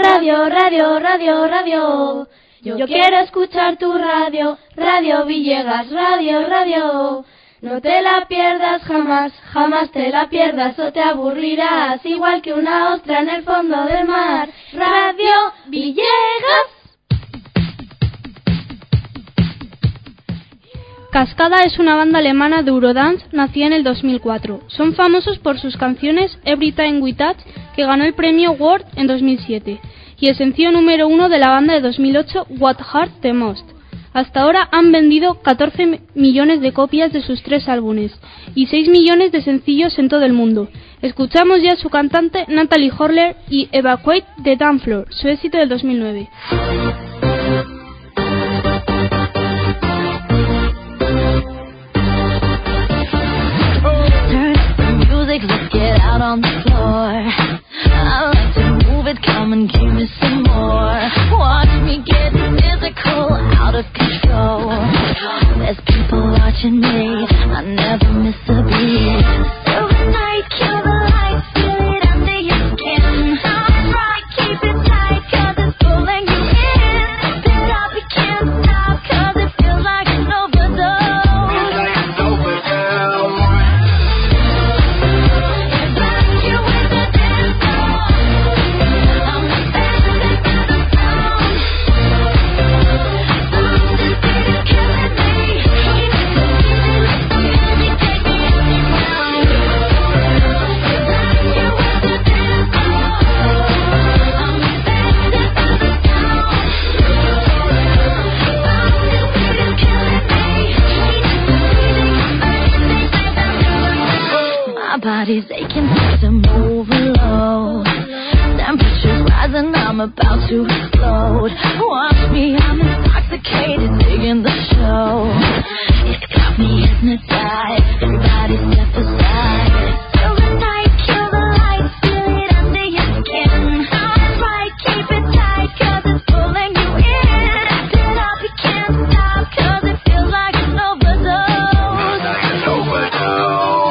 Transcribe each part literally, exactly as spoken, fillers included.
Radio, radio, radio, radio. Yo quiero escuchar tu radio, Radio Villegas, radio, radio. No te la pierdas jamás, jamás te la pierdas o te aburrirás, igual que una ostra en el fondo del mar. Radio Villegas. Cascada es una banda alemana de Eurodance nacida en el dos mil cuatro. Son famosos por sus canciones Every Time We Touch, que ganó el premio World en dos mil siete, y el sencillo número uno de la banda de dos mil ocho, What Hurt the Most. Hasta ahora han vendido catorce millones de copias de sus tres álbumes y seis millones de sencillos en todo el mundo. Escuchamos ya a su cantante Natalie Horler y Evacuate the Dance Floor, su éxito del dos mil nueve. Let's get out on the floor. I like to move it, come and give me some more. Watch me get physical, out of control. There's people watching me, I never miss a beat. Silver night, kill the lights, feel it under your skin. Shine bright, keep it tight, cause it's pulling you in. Spit it up, you can't stop, cause it feels like an overdose. Feels like an overdose. Body's aching to move low. Temperature's rising, I'm about to explode. Watch me, I'm intoxicated, digging the show. It got me hypnotized. Everybody step aside. Till the night, kill the lights, feel it under your skin. Shine bright, keep it tight, cause it's pulling you in. Act it up, you can't stop, cause it feels like an overdose. Like an overdose.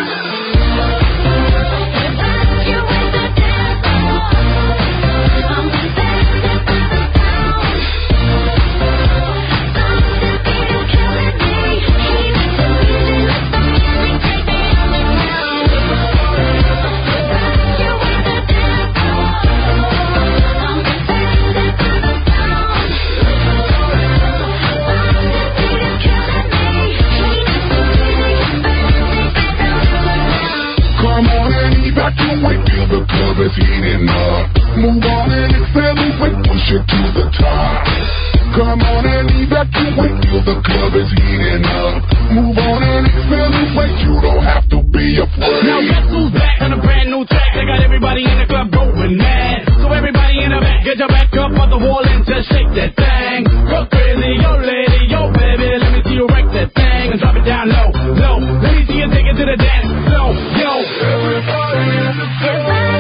The club is heating up. Move on and accelerate, push it to the top. Come on and evacuate, feel the club is heating up. Move on and accelerate, you don't have to be afraid. Now guess who's back on a brand new track? They got everybody in the club going mad. So everybody in the back, get your back up on the wall and just shake that thing. Go crazy, yo lady, yo baby, let me see you wreck that thing and drop it down low, low. Let me see you take it to the dance floor, yo. Everybody in the club.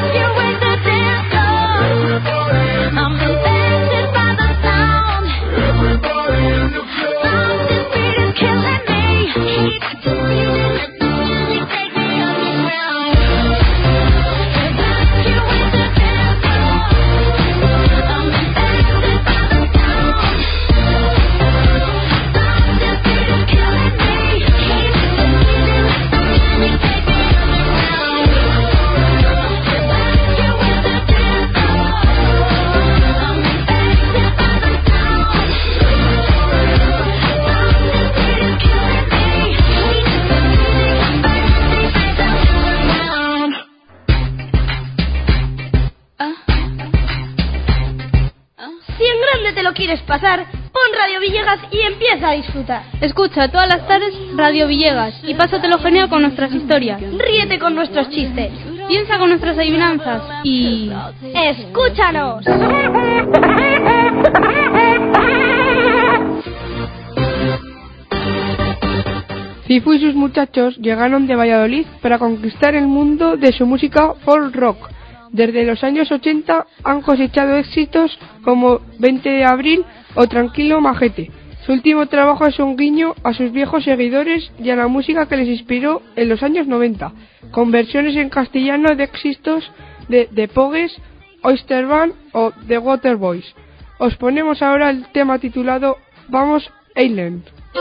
¿Quieres pasar? Pon Radio Villegas y empieza a disfrutar. Escucha todas las tardes Radio Villegas y pásatelo genial con nuestras historias. Ríete con nuestros chistes. Piensa con nuestras adivinanzas y... ¡escúchanos! Cifu y sus muchachos llegaron de Valladolid para conquistar el mundo de su música folk rock. Desde los años ochenta han cosechado éxitos como veinte de abril o Tranquilo Majete. Su último trabajo es un guiño a sus viejos seguidores y a la música que les inspiró en los años noventa, con versiones en castellano de éxitos de The Pogues Oyster Band o The Waterboys. Os ponemos ahora el tema titulado Vamos Island.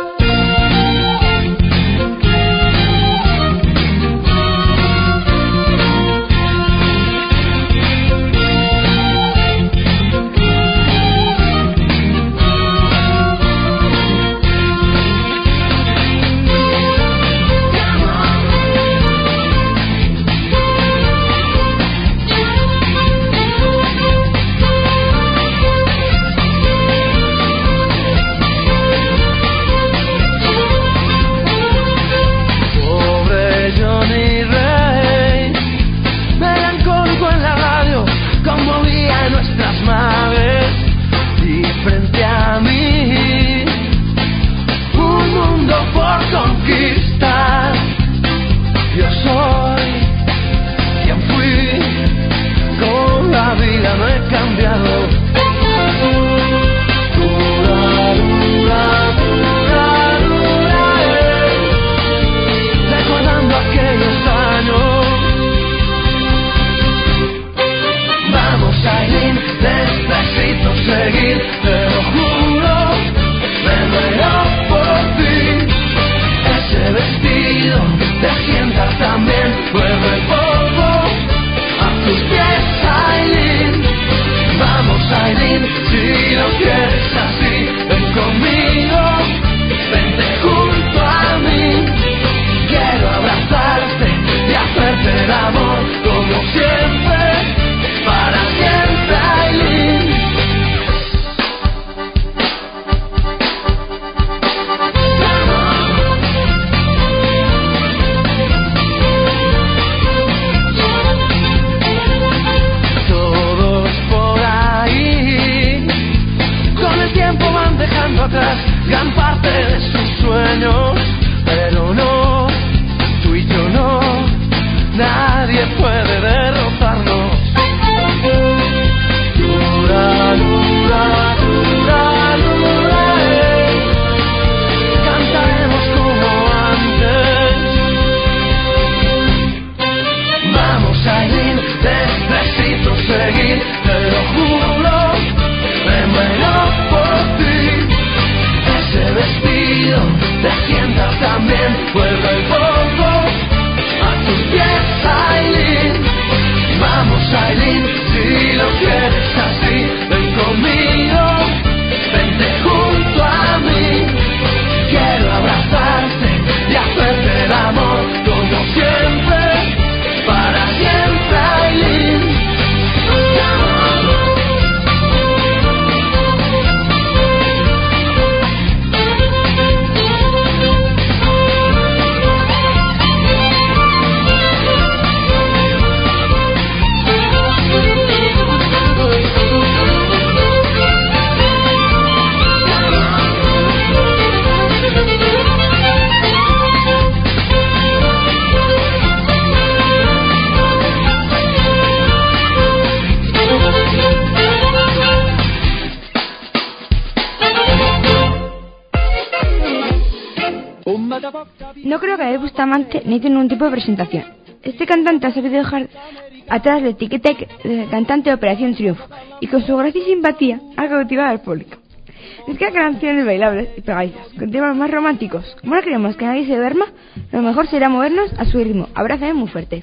No creo que a Bustamante necesite ningún tipo de presentación. Este cantante ha sabido dejar atrás el etiqueta de cantante de Operación Triunfo y con su gracia y simpatía ha cautivado al público. Mezcla canciones bailables y pegadizas con temas más románticos. Como no queremos que nadie se duerma, lo mejor será movernos a su ritmo. Abrázame muy fuerte.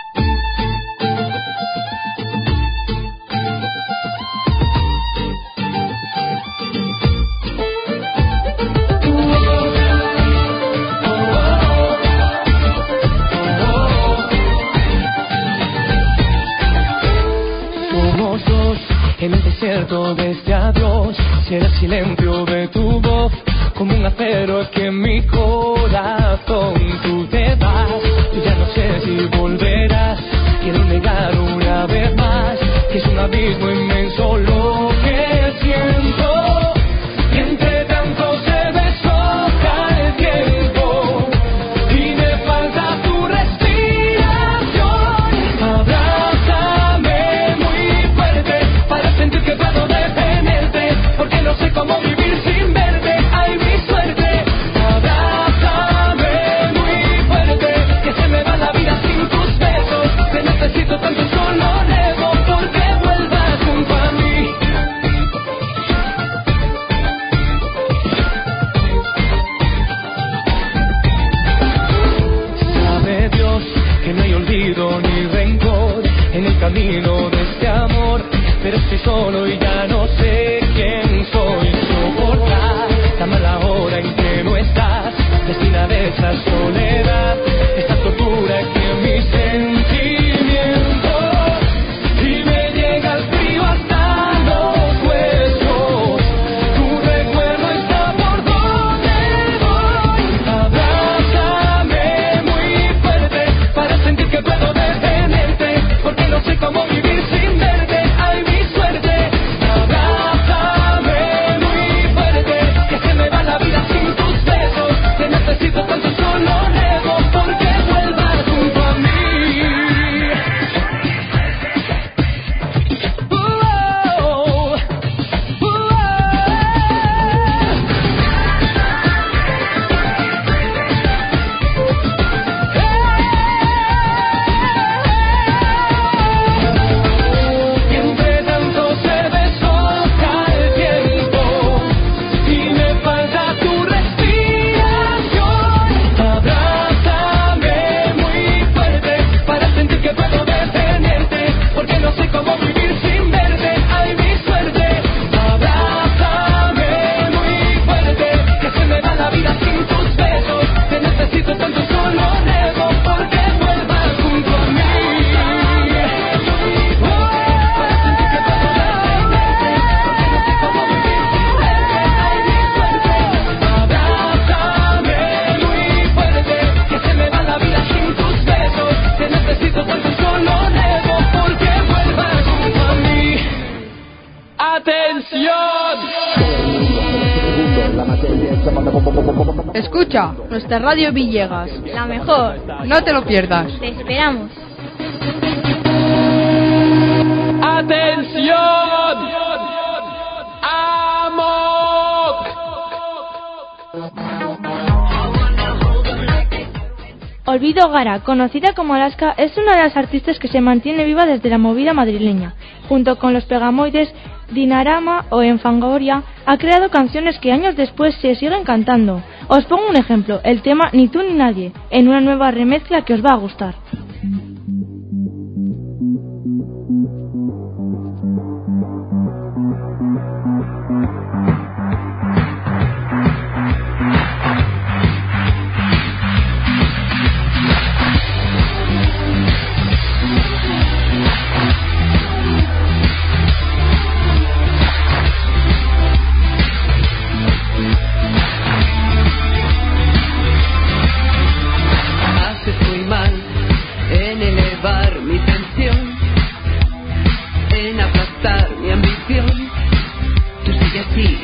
En el desierto de este adiós, será el silencio de tu voz, como un acero que en mi corazón tú te vas. Y ya no sé si volverás, quiero negar una vez más, que es un abismo inmenso lo que siento. Y entre tanto se deshoja el tiempo, y me falta tu respiración. Abrázame muy fuerte, para sentir que puedo detenerte, porque no sé cómo vivir sin verte. Ay, mi suerte. Abrázame muy fuerte, que se me va la vida sin tus besos. Te necesito tanto, solo rezo porque vuelves. estoy solo y ya no sé quién soy. Soportar la mala hora en que no estás, destina de esa soledad, esta tortura que mis sentimientos, y me llega el frío hasta los huesos. Tu recuerdo está por donde voy. Abrázame muy fuerte para sentir que puedo detenerte, porque no sé cómo vivir sin verte. Ay, mi suerte. Abrázame muy fuerte, que se me va la vida sin tus besos. Te necesito tanto, solo rego porque vuelvas junto a mí. Uh-oh, Y entre tanto se deshoja el tiempo y me falta tu respiración. Abrázame muy fuerte para sentir que puedo detenerte, porque no sé cómo vivir sin verte. Ay, mi suerte. Abrázame muy fuerte, que se me va la vida sin tus besos. Te necesito tanto, solo rego porque vuelvas junto a mí. Abrázame muy fuerte, que se me va la vida sin tus besos. Te necesito tanto, solo rego porque vuelvas junto a mí. ¡Atención! Escucha, nuestra radio Villegas. La mejor. No te lo pierdas. Te esperamos. ¡Atención! ¡Amok! Olvido Gara, conocida como Alaska, es una de las artistas que se mantiene viva desde la movida madrileña. Junto con los Pegamoides, Dinarama o en Fangoria, ha creado canciones que años después se siguen cantando. Os pongo un ejemplo, el tema Ni tú ni nadie, en una nueva remezcla que os va a gustar. Haces muy mal en elevar mi tensión, en aplastar mi ambición. Tú sigues así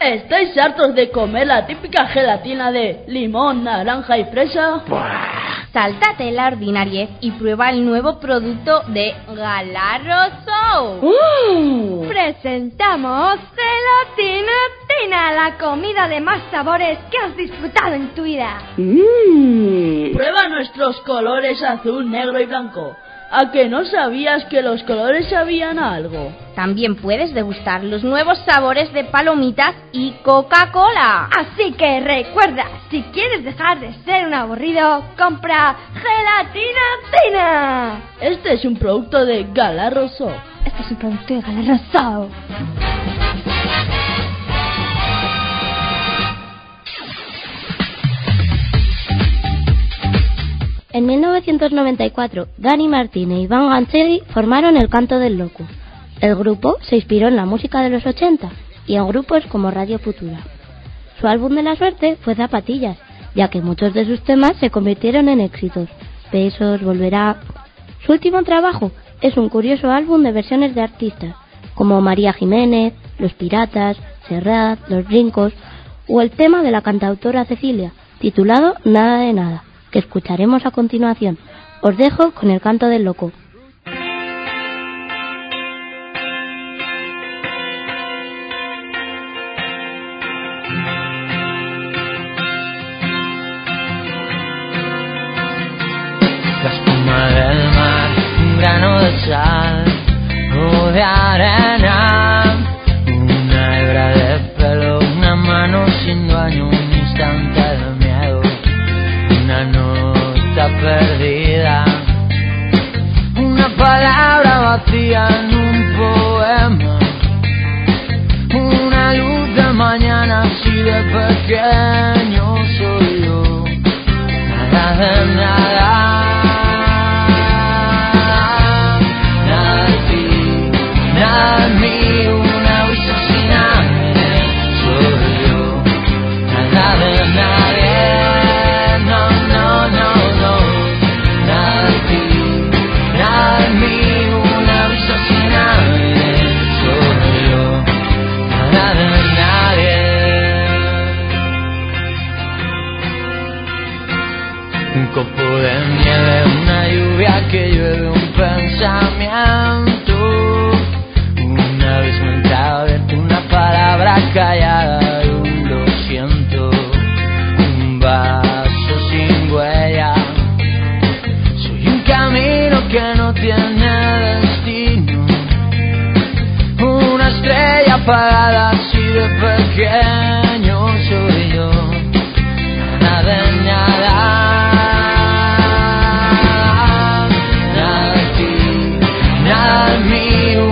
¿Estáis hartos de comer la típica gelatina de limón, naranja y fresa? Sáltate la ordinariez y prueba el nuevo producto de Galarroso. ¡Uh! Presentamos Gelatina Tina, la comida de más sabores que has disfrutado en tu vida. Mm. Prueba nuestros colores azul, negro y blanco. ¿A que no sabías que los colores sabían a algo? También puedes degustar los nuevos sabores de palomitas y Coca-Cola. Así que recuerda, si quieres dejar de ser un aburrido, compra Gelatina Tina. Este es un producto de Galarroso. Este es un producto de Galarroso. En mil novecientos noventa y cuatro, Dani Martín e Iván Ganchegui formaron El Canto del Loco. El grupo se inspiró en la música de los ochenta y en grupos como Radio Futura. Su álbum de la suerte fue Zapatillas, ya que muchos de sus temas se convirtieron en éxitos. Besos, Volverá. Su último trabajo es un curioso álbum de versiones de artistas como María Jiménez, Los Piratas, Serrat, Los Brincos o el tema de la cantautora Cecilia, titulado Nada de Nada, que escucharemos a continuación. Os dejo con El Canto del Loco. La espuma del mar, un grano de sal o de arena, una hebra de pelo, una mano sin dueño, un instante de miedo, una nota perdida, una palabra vacía en un poema, una luz de mañana así de pequeño soy yo, nada de nada. Nada de mí, una brisa sin aire, soy yo, nada de nadie, no, no, no, no, nada de ti, nada de mí, una brisa sin aire, soy yo, nada de nadie. Un copo de nieve, una lluvia que llueve, un pensamiento. Una vez me entraba abierto, una palabra callada y un lo siento, un vaso sin huella. Soy un camino que no tiene destino, una estrella apagada así de pequeño soy yo, nada de nada. Nada de ti, nada de mí.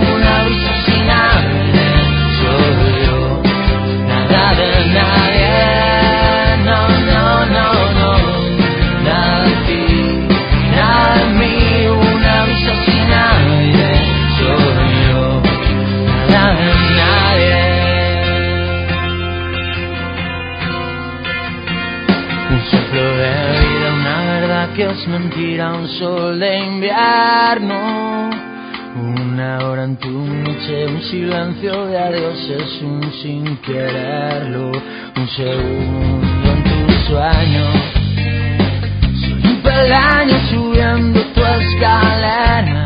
Que es mentira, un sol de invierno, una hora en tu noche, un silencio de adiós, es un sin quererlo, un segundo en tu sueño, soy un peldaño subiendo tu escalera,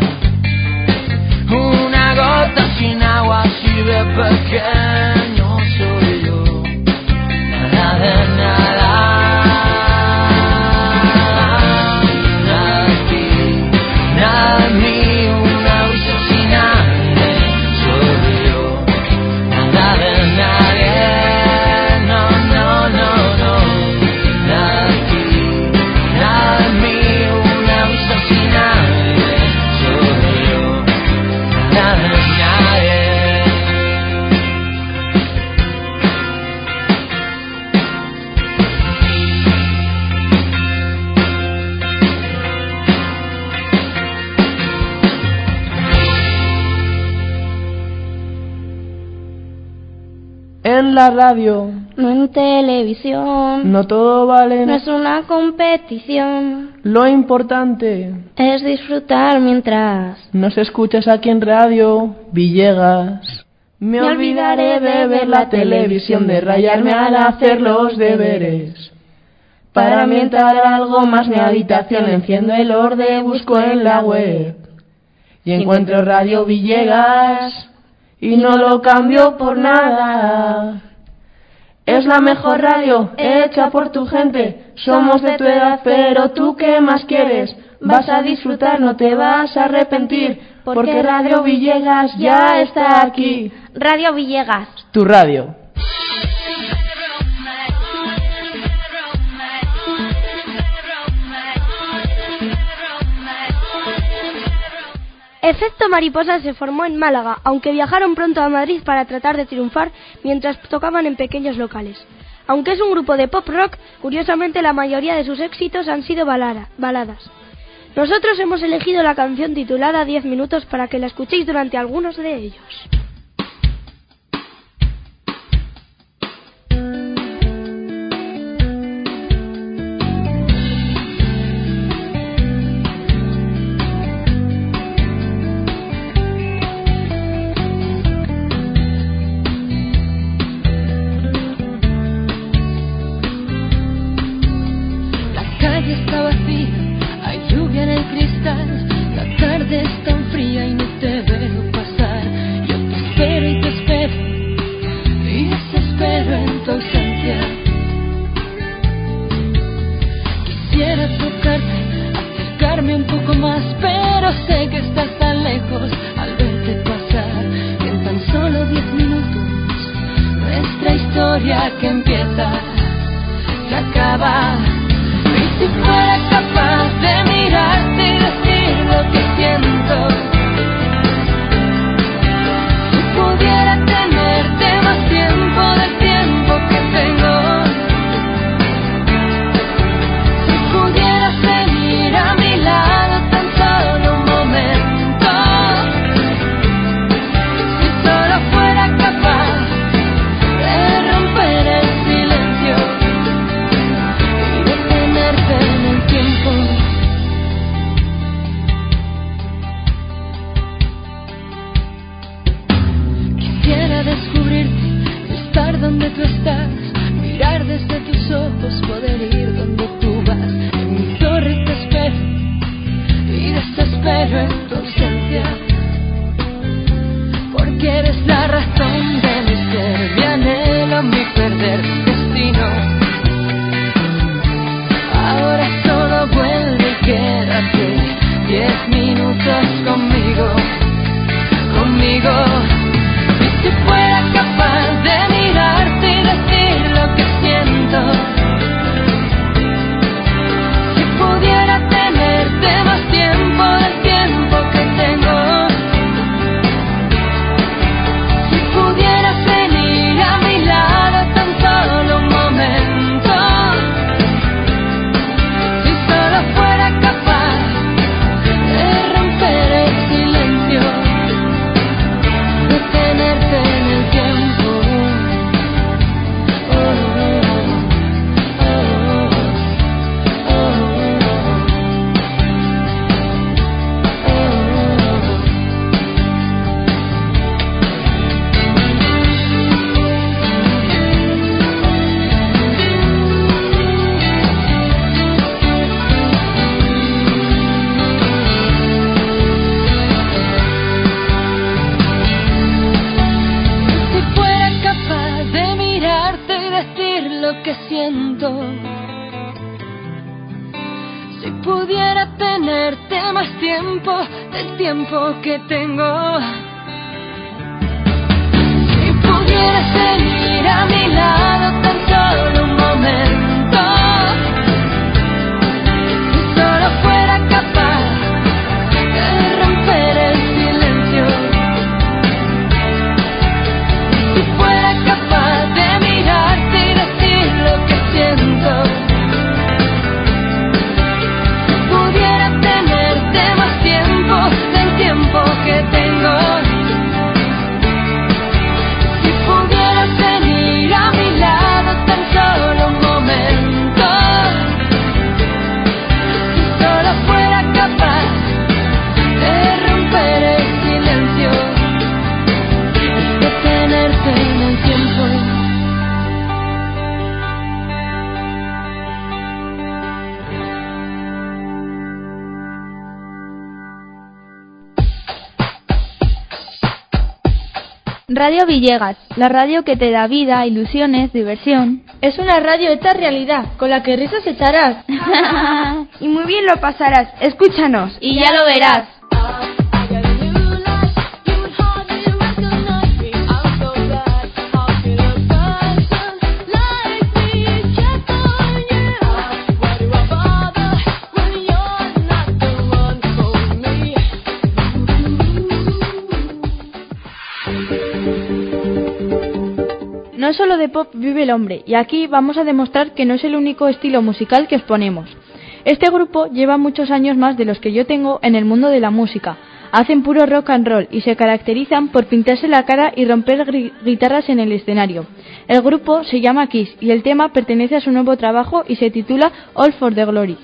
una gota sin agua así de pequeño soy yo, nada de nada. Nada de mí, una brisa sin aire, soy yo, nada de nadie, no, no, no, no, nada de ti, nada de mí, una brisa sin aire, soy yo, nada de nadie. En la radio, no en televisión, no todo vale, no es una competición, lo importante es disfrutar mientras nos escuchas aquí en Radio Villegas. Me olvidaré de ver la televisión, de rayarme al hacer los deberes. Para ambientar algo más mi habitación, enciendo el orde, busco en la web y encuentro Radio Villegas y no lo cambio por nada. Es la mejor radio hecha por tu gente, somos de tu edad, pero tú qué más quieres. Vas a disfrutar, no te vas a arrepentir, porque Radio Villegas ya está aquí. Radio Villegas, tu radio. Efecto Mariposa se formó en Málaga, aunque viajaron pronto a Madrid para tratar de triunfar mientras tocaban en pequeños locales. Aunque es un grupo de pop rock, curiosamente la mayoría de sus éxitos han sido balada, baladas. Nosotros hemos elegido la canción titulada diez minutos para que la escuchéis durante algunos de ellos. Que empieza, se acaba. Y si fuera capaz de mirarte y decir lo que siento, si pudiera tenerte más tiempo del tiempo que tengo, si pudieras venir a mi lado tan solo un momento, si solo fuera capaz donde tú estás, mirar desde tus ojos, poder ir donde tú vas. En mi torre te espero y desespero en tu ausencia, porque eres la razón de mi ser, mi anhelo, mi perder, mi destino. Ahora solo vuelve y quédate diez minutos conmigo, conmigo. Y si fuera capaz de mirarte y decir lo que siento, si pudiera tenerte más tiempo del tiempo que tengo, si pudieras venir a mi lado tan solo un momento, si solo fuera capaz de romper el silencio, de tenerte en el tiempo. Que siento, si pudiera tenerte más tiempo del tiempo que tengo, si pudieras venir a mi lado tan solo un momento, si solo fuera capaz de romper el silencio, si fuera capaz de mirarte y decir lo que siento, si pudiera tenerte más tiempo del tiempo que tengo, si pudieras venir a mi lado. Radio Villegas, la radio que te da vida, ilusiones, diversión. Es una radio hecha realidad, con la que risas echarás. Y muy bien lo pasarás, escúchanos. Y ya lo verás. No solo de pop vive el hombre, y aquí vamos a demostrar que no es el único estilo musical que exponemos. Este grupo lleva muchos años más de los que yo tengo en el mundo de la música. Hacen puro rock and roll y se caracterizan por pintarse la cara y romper guitarras en el escenario. El grupo se llama Kiss y el tema pertenece a su nuevo trabajo y se titula All for the Glory.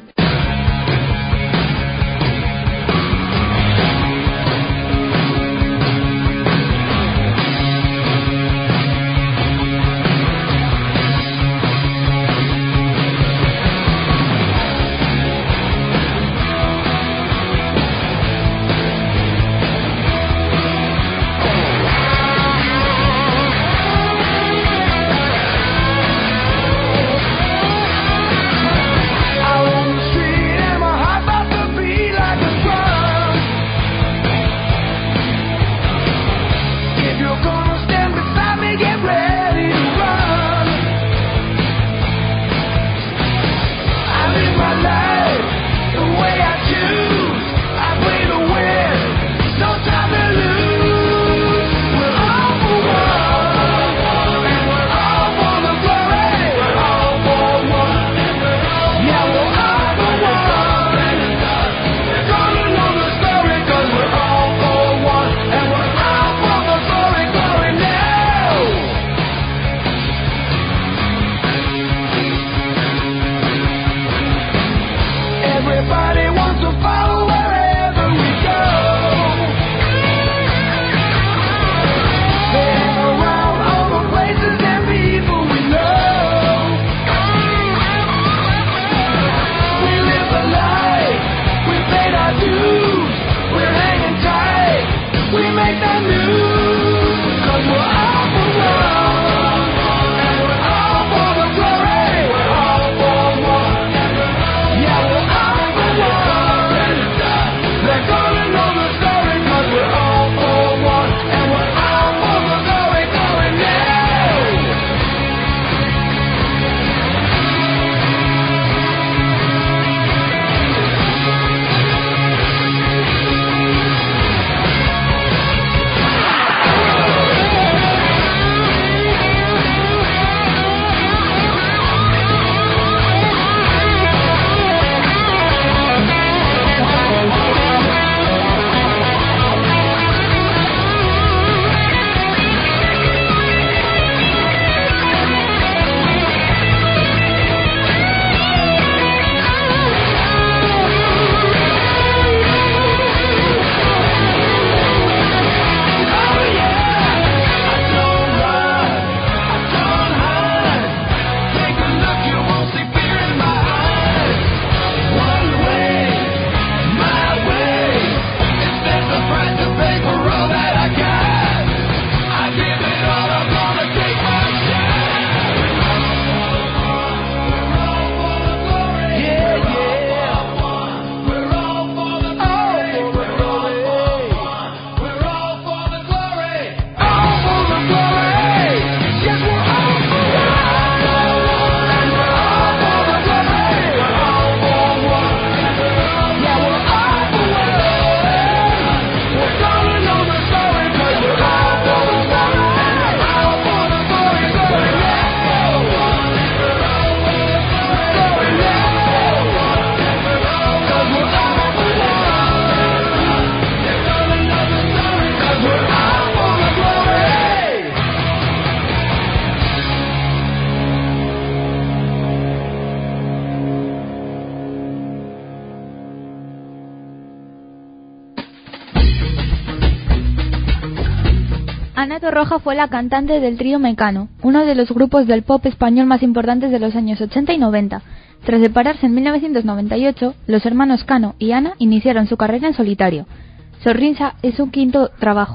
Ana Torroja fue la cantante del trío Mecano, uno de los grupos del pop español más importantes de los años ochenta y noventa. Tras separarse en mil novecientos noventa y ocho, los hermanos Cano y Ana iniciaron su carrera en solitario. Sorrinsa es su quinto trabajo.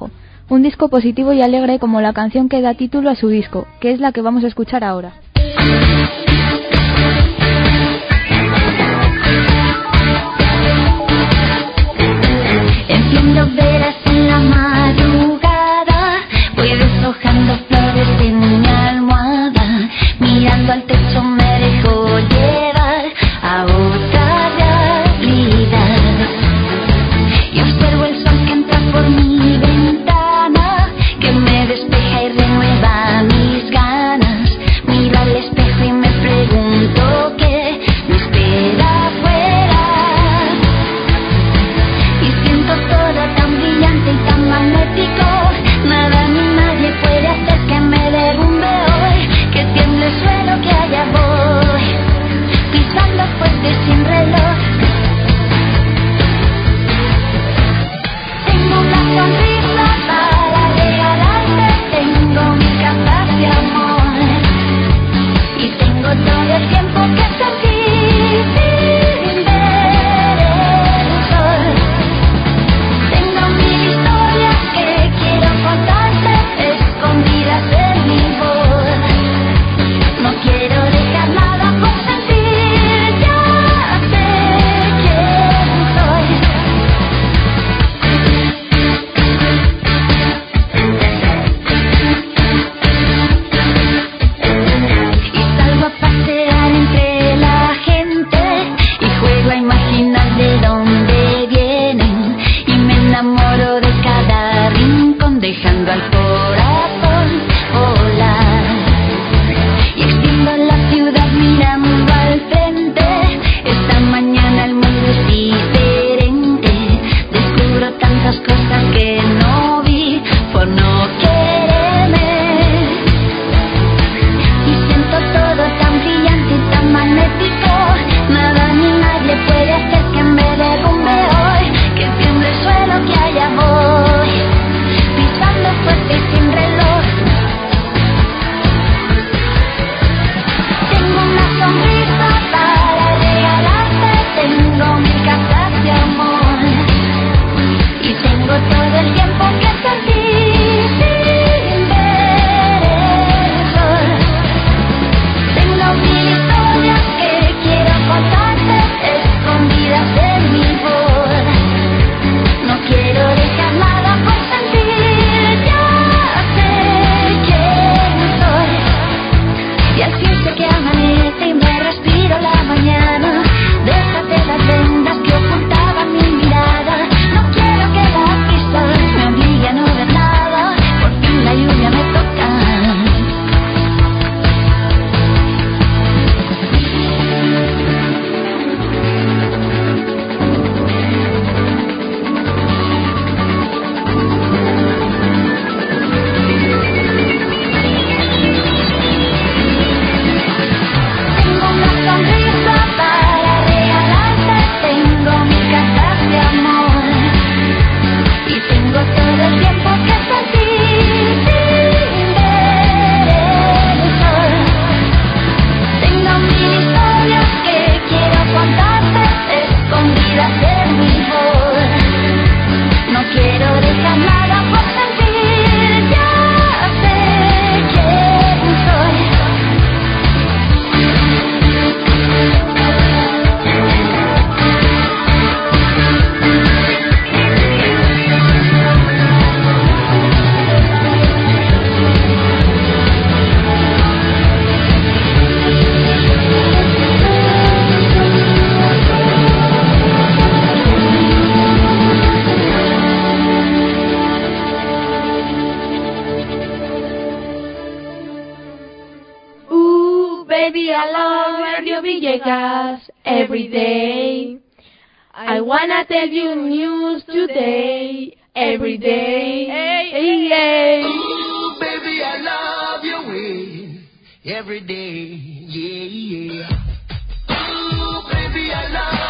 Un disco positivo y alegre como la canción que da título a su disco, que es la que vamos a escuchar ahora. Enciendo velas en la madrugada, voy deshojando flores en mi almohada, mirando al techo me dejo llevar a otra realidad. Y observo el sol que entra por mi ventana, que me despeja y renueva mis ganas. Miro al espejo y me pregunto qué me espera afuera. Y siento todo tan brillante y tan magnético, nada ni nadie puede hacer que me derrumbe hoy, que tiemble el suelo, que allá voy, pisando fuerte sin reloj. Tengo una sonrisa para regalarte, tengo mi casa de amor, y tengo todo el tiempo que sentí sin ver el sol. Tengo mil historias que quiero contarte, escondidas en mi voz. No quiero dejar nada por sentir, ya sé quién soy. Y salgo a pasear entre la gente y juego a imaginar de dónde vienen, y me enamoro de cada rincón, dejando al corazón volar. Y extiendo la ciudad mirando al frente, esta mañana el mundo es diferente, descubro tantas cosas que no vi por no quererme. Y siento todo tan brillante y tan magnético, nada ni nadie puede hacer que me derrumbe hoy, que tiemble el suelo, que allá voy, pisando fuerte y sin reloj. Tengo una sonrisa para regalarte, tengo mi casa de amor, y tengo todo el tiempo que sentí sin ver el sol. Tengo mil historias que quiero contarte, escondidas en mi voz. No quiero dejar nada por sentir, ya sé quién soy. Y al fin sé que amanece y me respiro la mañana, déjate las vendas que ocultaban mi mirada. No quiero que las prisas me obliguen a no ver nada, por fin la lluvia me toca. Tengo una sonrisa para regalarte, tengo mi casa de amor, y tengo todo el tiempo que sentí sin ver el sol. Tengo mil historias que quiero contarte, escondidas en mi voz. No quiero dejar nada por sentir, ya sé quién soy. Ooh, baby, I love Radio Villegas every day. I wanna tell you news today, every day. Hey, hey, hey. Ooh, baby, I love your way every day. Yeah, yeah. Ooh, baby, I love